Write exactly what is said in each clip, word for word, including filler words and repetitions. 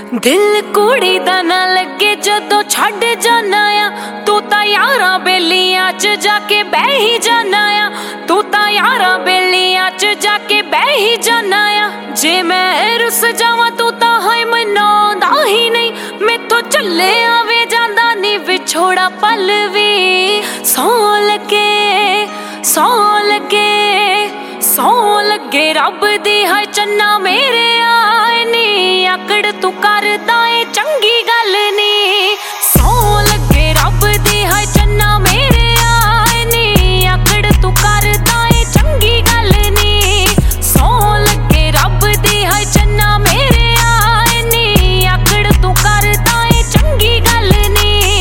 दिल कुड़ी दा ना लगे जदों छड्ड जाना आ तू तां यारां बेलियां च जाके बह ही जाना आ तू तां यारां बेलियां च जाके बह ही जाना आ जे मैं रुस जावां तू तां हाय मनाउंदा ही नहीं मैथों झल्ले आवे जांदा नी विछोड़ा पल वी सौ लगे सौ लगे सौ लगे रब दी है चन्ना मेरे आए नी आकड़ तू करदा ए चंगी गल नी सौ लगे रब दी है चन्ना मेरे आए नी आकड़ तू करदा ए चंगी गल नी सौ लगे रब दी है चन्ना मेरे आए नी आकड़ तू करदा ए चंगी गल नी।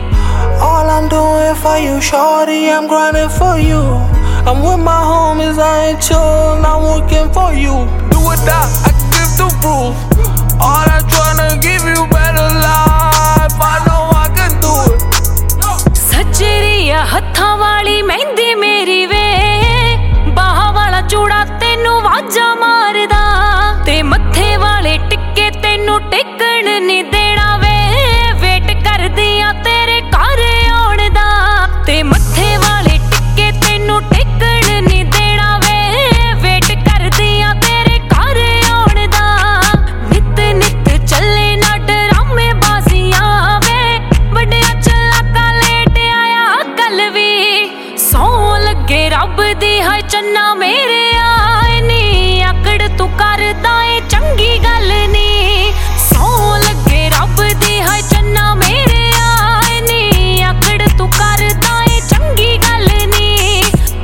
All I'm doing for you, shorty, I'm grinding for you. I'm with my homies, I ain't chillin', I'm working for you. Do or die, I give the proof. All I'm tryna give you better life, I know I can do it. सजरिया हत्थां वाली मेहंदी मेरी वे बाह वाला चूड़ा तेनू वाजा मारदा ते मत्थे वाले टिक्के तेनू टेकण नी देना वे वेट करदियां तेरे घर आउण दा ते मत्थे वाले टिक्के तेनू टेकण नी देना वे वेट करदियां तेरे घर आउण दा नित नित चले ना डरामे बाजियां वे वड्डियां चलाका लेट आया कल वी सौ लगे रब दी है चन्ना मेरे आए नी आकड़ तू करदा ए चंगी गल नी सौ लगे रब दी है चन्ना मेरे आए नी आकड़ तू करदा ए चंगी गल नी।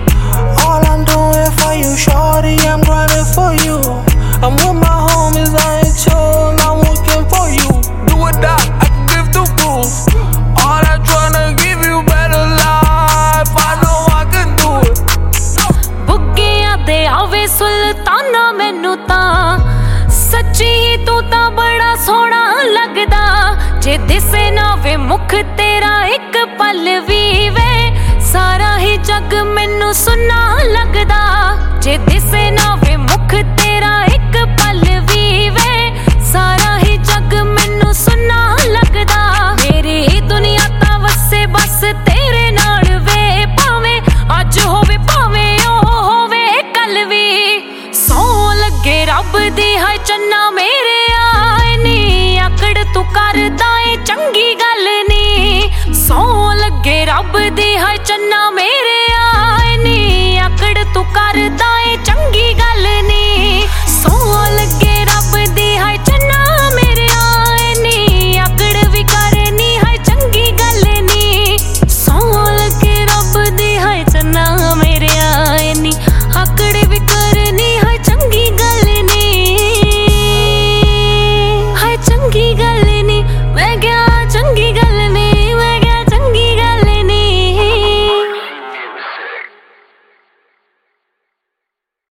All I'm doing for you, shorty, I'm grinding for you. I'm with my homies, I ain't chillin', I'm working for you. Do or die, I can give the proof. All I'm tryna give you better life, I know I can do it. बुग्गियां दे आवे सुल्ताना मैनू तां सच्ची तू तां बड़ा सोहना लगदा जे दिसे ना वे मुख तेरा एक पल वी वे सारा ही जग मैनू सुना लगदा जे दिसे ना वे मुख तेरा एक पल वी वे सारा ही जग मैनू सुना लगदा मेरी दुनिया तां वसे बस तेरे नाल वे भावें अज होवे भावें ओ होवे कल वी सौ लगे रब दी है चन्ना मेरे आए नी आकड़ तू करदा ए चंगी गल नी सौ लगे रब दी है चन्ना मेरे